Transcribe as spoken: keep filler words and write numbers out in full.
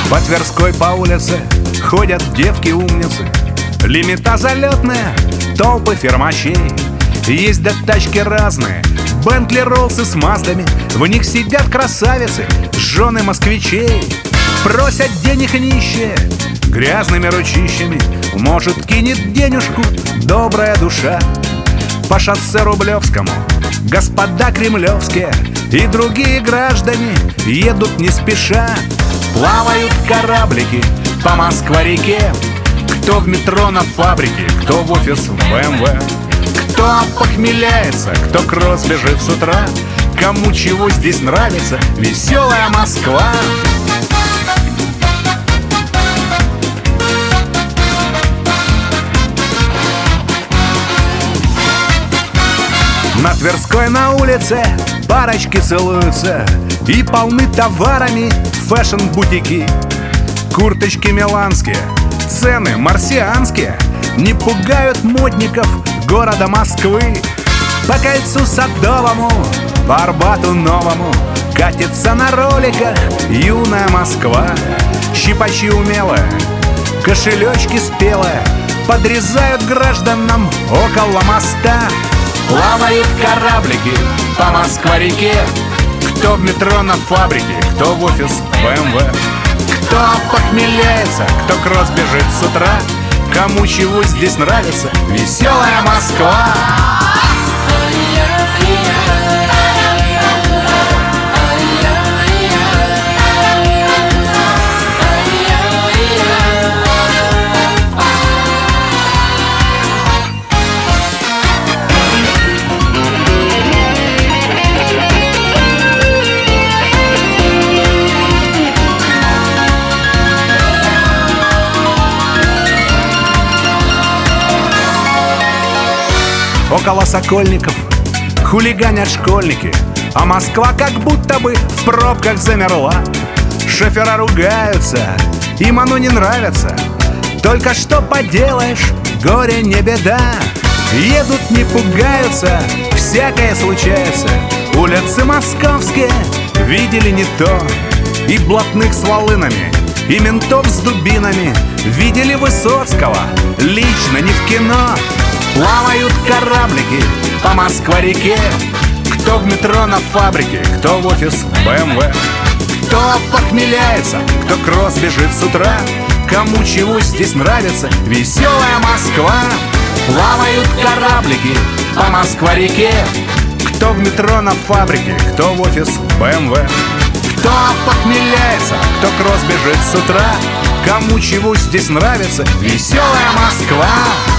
По Тверской по улице ходят девки-умницы, лимита залетная, толпы фермачей. Есть да тачки разные, Бентли, Роллсы с Маздами, в них сидят красавицы, жены москвичей. Просят денег нищие грязными ручищами, может, кинет денежку добрая душа. По шоссе Рублевскому господа кремлевские и другие граждане едут не спеша. Плавают кораблики по Москва-реке, кто в метро на фабрике, кто в офис в бэ эм вэ. Кто похмеляется, кто кросс бежит с утра, кому чего здесь нравится веселая Москва. На Тверской на улице парочки целуются и полны товарами фэшн-бутики. Курточки миланские, цены марсианские не пугают модников города Москвы. По кольцу Садовому, по Арбату Новому катится на роликах юная Москва. Щипачи умелые, кошелечки спелые подрезают гражданам около моста. Плавают кораблики по Москва-реке, кто в метро на фабрике, кто в офис в бэ эм вэ. Кто похмеляется, кто кросс бежит с утра, кому чего здесь нравится веселая Москва. Около Сокольников хулиганят школьники, а Москва как будто бы в пробках замерла. Шофера ругаются, им оно не нравится, только что поделаешь, горе не беда. Едут, не пугаются, всякое случается. Улицы московские видели не то, и блатных с волынами, и ментов с дубинами. Видели Высоцкого, лично не в кино. Плавают кораблики по Москва-реке, кто в метро на фабрике, кто в офис в бэ эм вэ. Кто похмеляется, кто кросс бежит с утра, кому чего здесь нравится веселая Москва. Плавают кораблики по Москва-реке, кто в метро на фабрике, кто в офис в бэ эм вэ. Кто похмеляется, кто кросс бежит с утра, кому чего здесь нравится веселая Москва.